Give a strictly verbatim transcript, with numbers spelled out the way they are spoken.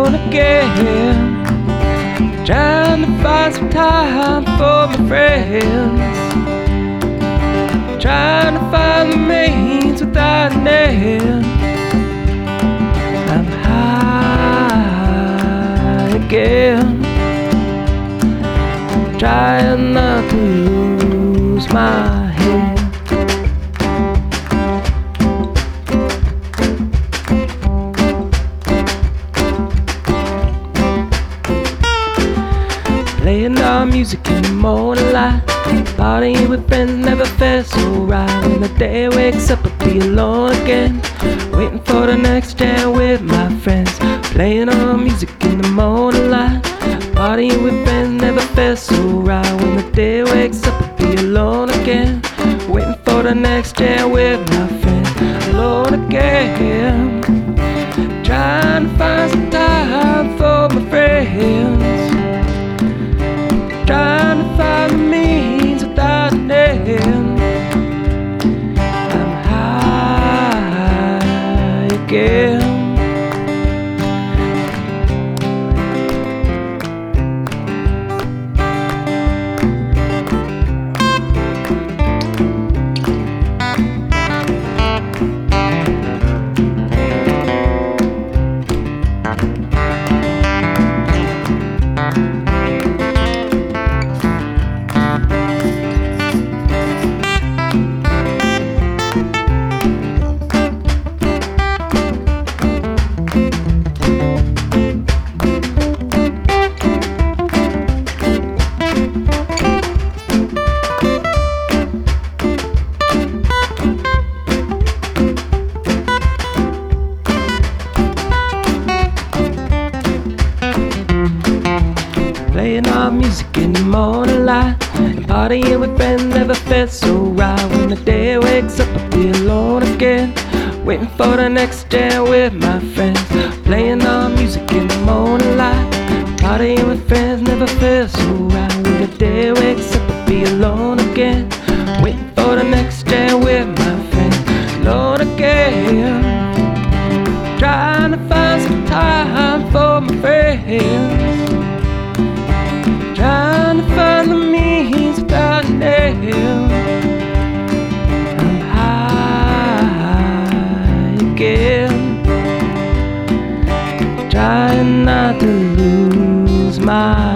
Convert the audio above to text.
alone again, trying to find some time for my friends, trying to find the means without an end. I'm high again, trying not to lose my head. Playing our music in the morning light, partying with friends never felt so right. When the day wakes up I'll be alone again, waiting for the next jam with my friends. Playing our music in the morning light, partying with friends never felt so right. When the day wakes up I'll be alone again, waiting for the next jam with my friends. Alone again, trying to find some time for my friends, trying to find the means without an end. I'm high again. Playing our music in the morning light, partying with friends never felt so right. When the day wakes up I'll be alone again, waiting for the next jam with my friends. Playing our music in the morning light, partying with friends never felt so right. When the day wakes up I'll be alone again, waiting for the next jam with my friends. Alone again, trying to find some time for my friends, trying to find the means without an end. I'm high again, trying not to lose my